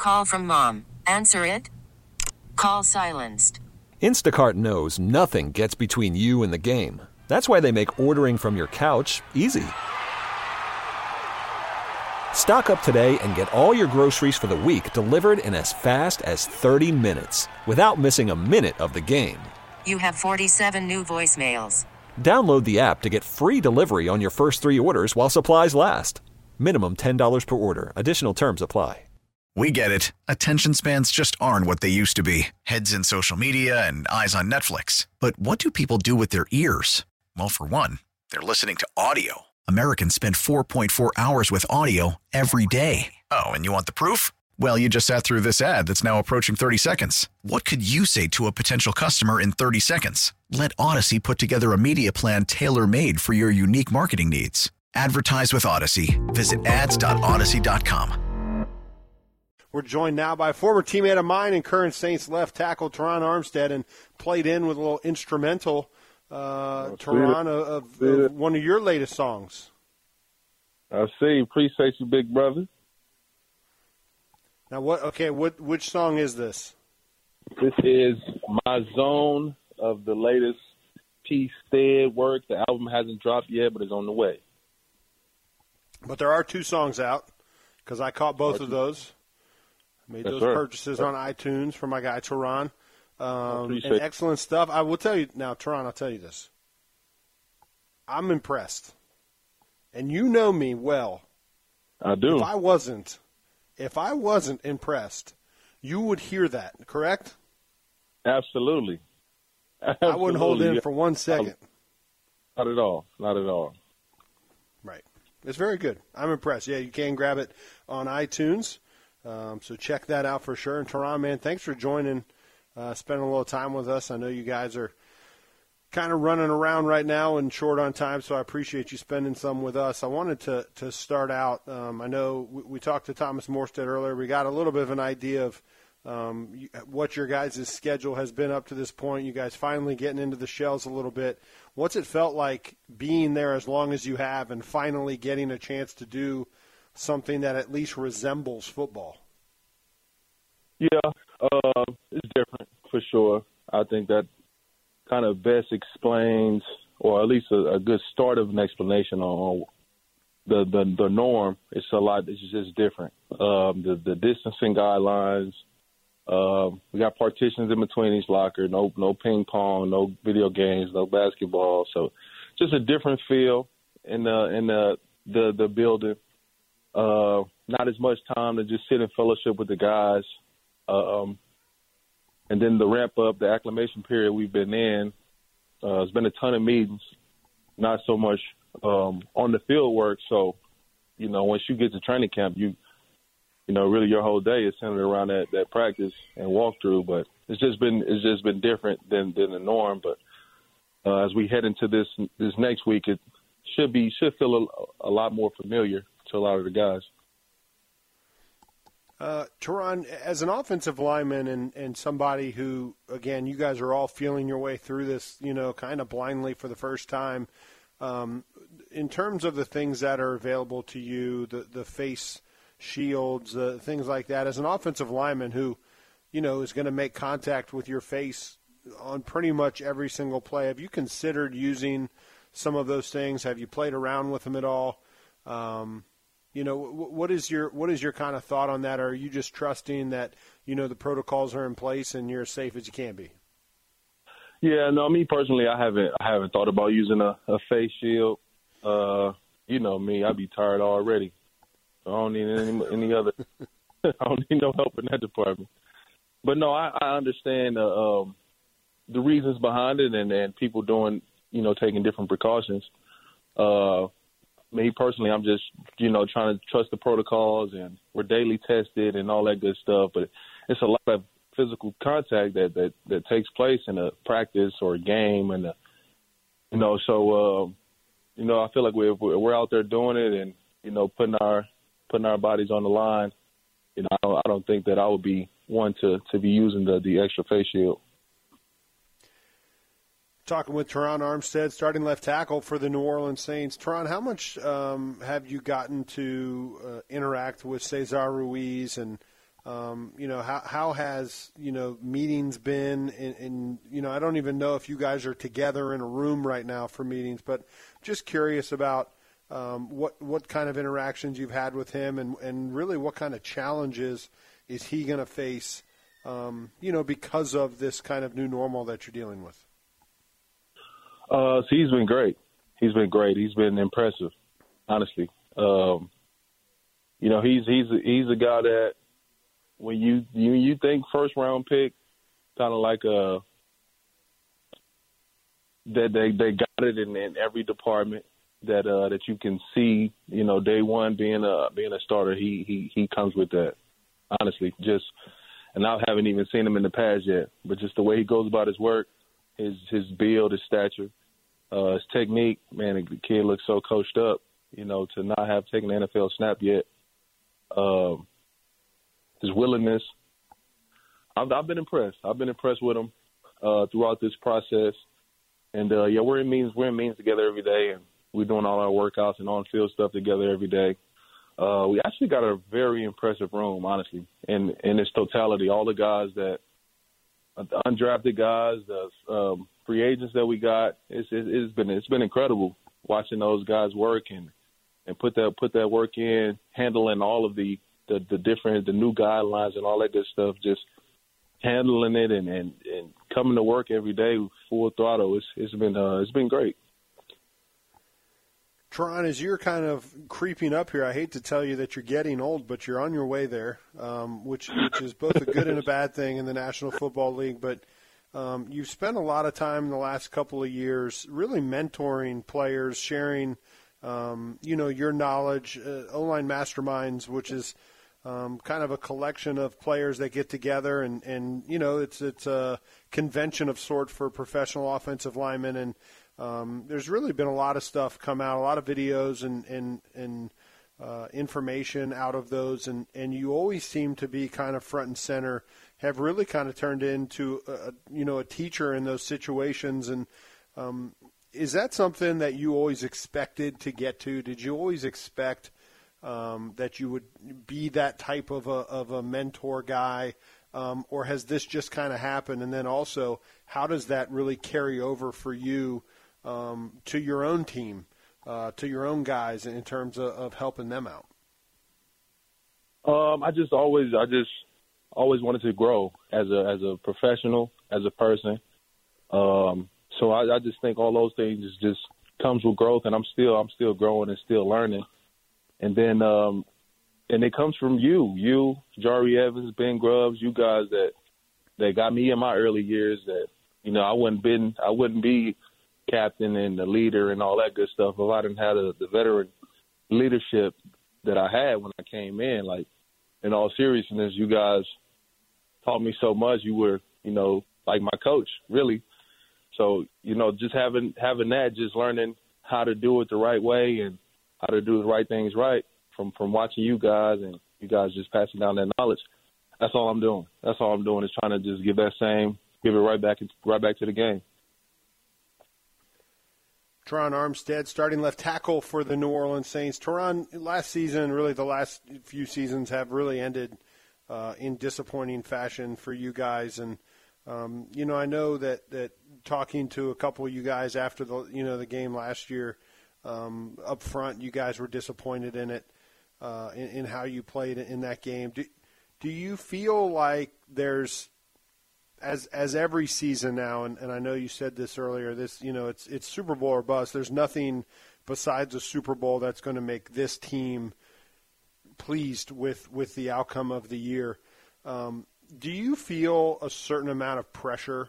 Call from mom. Answer it. Call silenced. Instacart knows nothing gets between you and the game. That's why they make ordering from your couch easy. Stock up today and get all your groceries for the week delivered in as fast as 30 minutes without missing a minute of the game. You have 47 new voicemails. Download the app to get free delivery on your first 3 orders while supplies last. Minimum $10 per order. Additional terms apply. We get it. Attention spans just aren't what they used to be. Heads in social media and eyes on Netflix. But what do people do with their ears? Well, for one, they're listening to audio. Americans spend 4.4 hours with audio every day. Oh, and you want the proof? Well, you just sat through this ad that's now approaching 30 seconds. What could you say to a potential customer in 30 seconds? Let Odyssey put together a media plan tailor-made for your unique marketing needs. Advertise with Odyssey. Visit ads.odyssey.com. We're joined now by a former teammate of mine and current Saints left tackle, Terron Armstead, and played in with a little instrumental, Terron, of one of your latest songs. I see. Appreciate you, big brother. Now, which song is this? This is My Zone of the latest P. Stead work. The album hasn't dropped yet, but it's on the way. But there are 2 songs out, because I caught both of those. Made those purchases on iTunes for my guy, Terron. And excellent stuff. I will tell you now, Terron, I'll tell you this. I'm impressed. And you know me well. I do. If I wasn't impressed, you would hear that, correct? Absolutely. I wouldn't hold in for 1 second. Not at all. Not at all. Right. It's very good. I'm impressed. Yeah, you can grab it on iTunes. So check that out for sure. And Terron, man, thanks for joining, spending a little time with us. I know you guys are kind of running around right now and short on time, so I appreciate you spending some with us. I wanted to start out. I know we talked to Thomas Morstead earlier. We got a little bit of an idea of what your guys' schedule has been up to this point. You guys finally getting into the shells a little bit. What's it felt like being there as long as you have and finally getting a chance to do something that at least resembles football? Yeah, it's different for sure. I think that kind of best explains, or at least a good start of an explanation on the norm. It's a lot. It's just different. The distancing guidelines. We got partitions in between each locker. No ping pong. No video games. No basketball. So just a different feel in the building. Not as much time to just sit in fellowship with the guys. And then the ramp up, the acclimation period we've been in, it's been a ton of meetings, not so much on the field work. So, once you get to training camp, really your whole day is centered around that practice and walkthrough. But it's just been different than the norm. But as we head into this next week, it should feel a lot more familiar to a lot of the guys. Terron, as an offensive lineman and somebody who, again, you guys are all feeling your way through this, kind of blindly for the first time, in terms of the things that are available to you, the face shields, things like that, as an offensive lineman who, is going to make contact with your face on pretty much every single play, have you considered using some of those things? Have you played around with them at all? What is your kind of thought on that? Or are you just trusting that, the protocols are in place and you're as safe as you can be? Yeah, no, me personally, I haven't thought about using a face shield. You know me, I'd be tired already. I don't need any other. I don't need no help in that department. But no, I understand the reasons behind it and people doing, taking different precautions. Me personally, I'm just, trying to trust the protocols, and we're daily tested and all that good stuff. But it's a lot of physical contact that takes place in a practice or a game, and so I feel like we're out there doing it and putting our bodies on the line. I don't think that I would be one to be using the extra face shield. Talking with Terron Armstead, starting left tackle for the New Orleans Saints. Terron, how much have you gotten to interact with Cesar Ruiz and How has, meetings been? And I don't even know if you guys are together in a room right now for meetings, but just curious about what kind of interactions you've had with him and really what kind of challenges is he going to face, because of this kind of new normal that you're dealing with. So he's been great. He's been impressive, honestly. He's a guy that when you think first round pick, kind of like that they got it in every department that you can see. Day one being a starter, he comes with that. Honestly, and I haven't even seen him in the past yet, but just the way he goes about his work, his build, his stature, his technique, man, the kid looks so coached up, to not have taken the NFL snap yet. His willingness, I've been impressed. I've been impressed with him throughout this process. And, we're in meetings together every day, and we're doing all our workouts and on-field stuff together every day. We actually got a very impressive room, honestly, in its totality. All the guys the undrafted guys, the free agents that we got, it's been incredible watching those guys work and put that work in, handling all of the new guidelines and all that good stuff, just handling it and coming to work every day full throttle. It's been great. Teron, as you're kind of creeping up here, I hate to tell you that you're getting old, but you're on your way there, which is both a good and a bad thing in the National Football League. But you've spent a lot of time in the last couple of years really mentoring players, sharing, your knowledge, O-Line Masterminds, which is kind of a collection of players that get together, and it's a convention of sort for professional offensive linemen. And there's really been a lot of stuff come out, a lot of videos and information out of those, and you always seem to be kind of front and center, have really kind of turned into a teacher in those situations. And is that something that you always expected to get to? Did you always expect that you would be that type of a mentor guy, or has this just kind of happened? And then also, how does that really carry over for you to your own team, to your own guys in terms of helping them out? I just always wanted to grow as a professional, as a person. So I just think all those things just comes with growth, and I'm still growing and still learning. And then and it comes from you, Jari Evans, Ben Grubbs, you guys that got me in my early years. That I wouldn't be captain and the leader and all that good stuff if I didn't have the veteran leadership that I had when I came in. Like, in all seriousness, you guys taught me so much. You were, like my coach, really. So, just having that, just learning how to do it the right way and how to do the right things right from watching you guys, and you guys just passing down that knowledge. That's all I'm doing. That's all I'm doing is trying to just give it right back to the game. Teron Armstead, starting left tackle for the New Orleans Saints. Teron, last season, really the last few seasons have really ended in disappointing fashion for you guys. And, I know that talking to a couple of you guys after the game last year, up front, you guys were disappointed in it, in how you played in that game. Do you feel like there's, as every season now, and I know you said this earlier, it's Super Bowl or bust. There's nothing besides a Super Bowl that's going to make this team pleased with the outcome of the year. Do you feel a certain amount of pressure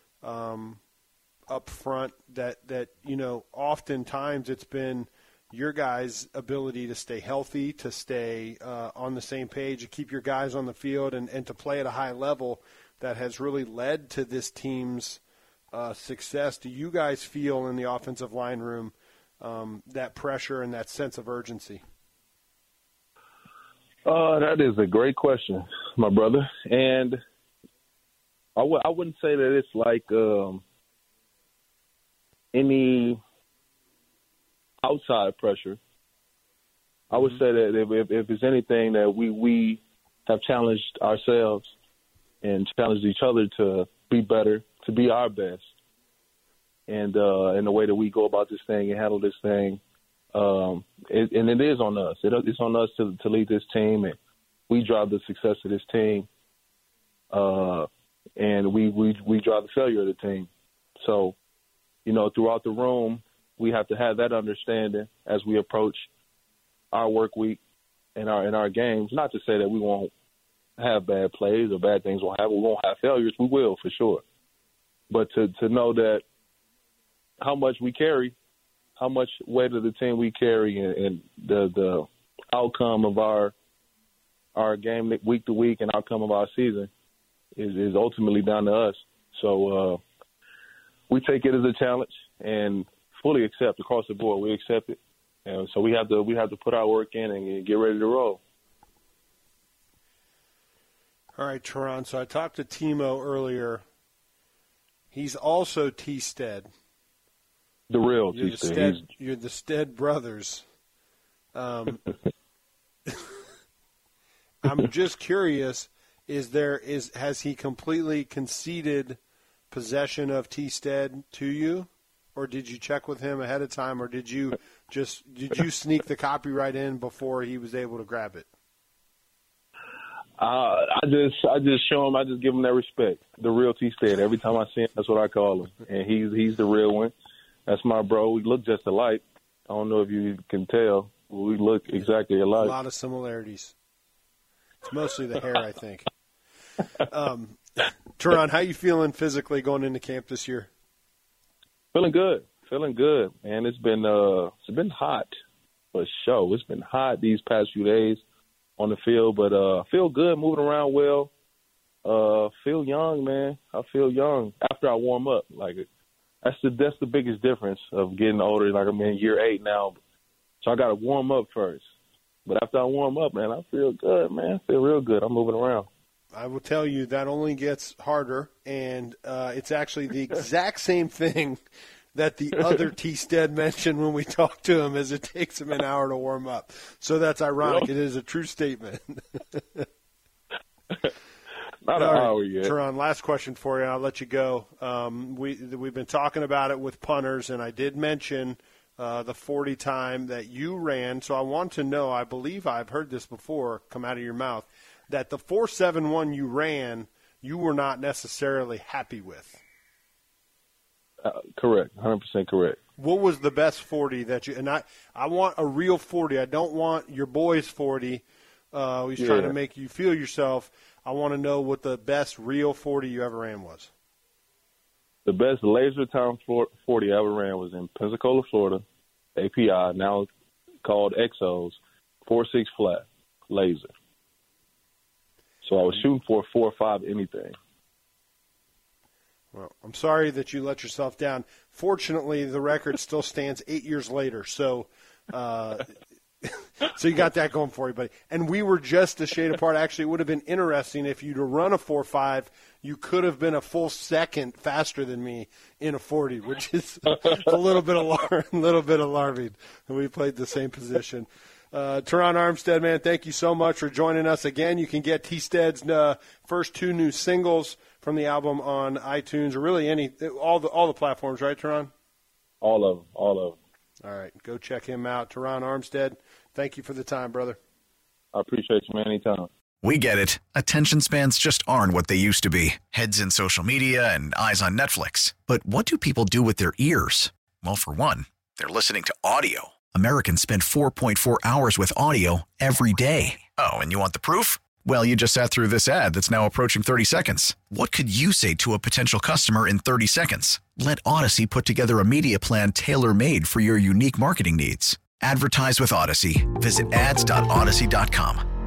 up front that oftentimes it's been your guys' ability to stay healthy, to stay on the same page, to keep your guys on the field and to play at a high level that has really led to this team's success? Do you guys feel in the offensive line room that pressure and that sense of urgency? That is a great question, my brother. And I wouldn't say that it's like any outside pressure. I would say that if it's anything that we have challenged ourselves and challenged each other to be better, to be our best. And in the way that we go about this thing and handle this thing, it is on us. It's on us to lead this team, and we drive the success of this team, and we drive the failure of the team. So, throughout the room, we have to have that understanding as we approach our work week and our games. Not to say that we won't have bad plays or bad things won't happen. We won't have failures. We will, for sure. But to know that how much we carry, how much weight of the team we carry, and the outcome of our game week to week and outcome of our season is ultimately down to us. So we take it as a challenge and fully accept across the board. We accept it, and so we have to put our work in and get ready to roll. All right, Teron. So I talked to Timo earlier. He's also T-Stead. The real T-Stead. You're the Stead brothers. I'm just curious, has he completely conceded possession of T-Stead to you? Or did you check with him ahead of time, or did you sneak the copyright in before he was able to grab it? I just show him. I just give him that respect. The real T-Stead. Every time I see him, that's what I call him, and he's the real one. That's my bro. We look just alike. I don't know if you can tell. We look exactly alike. A lot of similarities. It's mostly the hair, I think. Teron, how you feeling physically going into camp this year? Feeling good, man. It's been hot for sure. It's been hot these past few days on the field, but feel good, moving around well. Feel young, man. I feel young after I warm up. Like that's the biggest difference of getting older. Like I'm in year 8 now, so I got to warm up first. But after I warm up, man, I feel good, man. I feel real good. I'm moving around. I will tell you that only gets harder, and it's actually the exact same thing that the other T-Stead mentioned when we talked to him, as it takes him an hour to warm up. So that's ironic. It is a true statement. Not an hour yet. Teron, last question for you, and I'll let you go. We've been talking about it with punters, and I did mention the 40 time that you ran. So I want to know, I believe I've heard this before come out of your mouth, that the 4.71 you ran, you were not necessarily happy with. Correct, 100% correct. What was the best 40 that you – and I want a real 40. I don't want your boy's 40. He's trying to make you feel yourself. I want to know what the best real 40 you ever ran was. The best laser time 40 I ever ran was in Pensacola, Florida, API, now called Exos, 4.6 flat, laser. So I was shooting for a 4.5 anything. Well, I'm sorry that you let yourself down. Fortunately, the record still stands 8 years later. So so you got that going for you, buddy. And we were just a shade apart. Actually, it would have been interesting if you'd run a 4.5. You could have been a full second faster than me in a 40, which is a little bit alarming. We played the same position. Teron Armstead, man, thank you so much for joining us again. You can get T-Stead's first 2 new singles from the album on iTunes, or really all the platforms, right, Teron? All of them. All right, go check him out. Teron Armstead, thank you for the time, brother. I appreciate you, man. Anytime. We get it. Attention spans just aren't what they used to be. Heads in social media and eyes on Netflix. But what do people do with their ears? Well, for one, they're listening to audio. Americans spend 4.4 hours with audio every day. Oh, and you want the proof? Well, you just sat through this ad that's now approaching 30 seconds. What could you say to a potential customer in 30 seconds? Let Odyssey put together a media plan tailor-made for your unique marketing needs. Advertise with Odyssey. Visit ads.odyssey.com.